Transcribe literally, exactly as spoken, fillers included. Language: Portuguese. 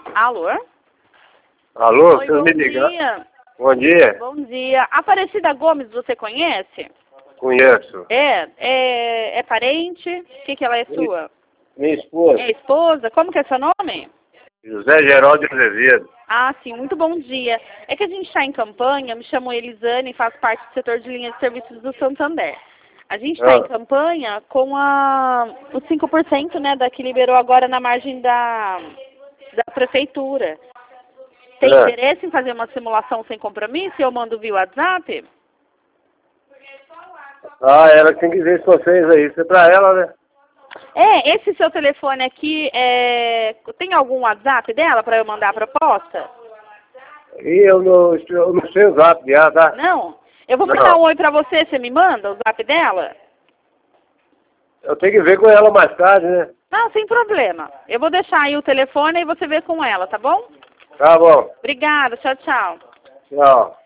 Alô? Alô, Oi, você bom me liga? dia. Bom dia. Bom dia. Aparecida Gomes, você conhece? Conheço. É, é, é parente? O que que ela é sua? Minha esposa, É esposa? Como que é seu nome? José Geraldo de Azevedo. Ah, sim, muito bom dia. É que a gente está em campanha, me chamo Elisane e faço parte do setor de linha de serviços do Santander. A gente está Ah. em campanha com a, os cinco por cento, né, da que liberou agora na margem da, da prefeitura. Tem Ah. interesse em fazer uma simulação sem compromisso e eu mando via WhatsApp? Ah, ela tem que ver com vocês aí. Isso é pra ela, né? É, esse seu telefone aqui, é, tem algum WhatsApp dela para eu mandar a proposta? E eu não, eu não sei o zap dela, tá? Não? Eu vou Não. mandar um oi para você, você me manda o zap dela? Eu tenho que ver com ela mais tarde, né? Não, sem problema. Eu vou deixar aí o telefone e você vê com ela, tá bom? Tá bom. Obrigada, tchau, tchau. Tchau.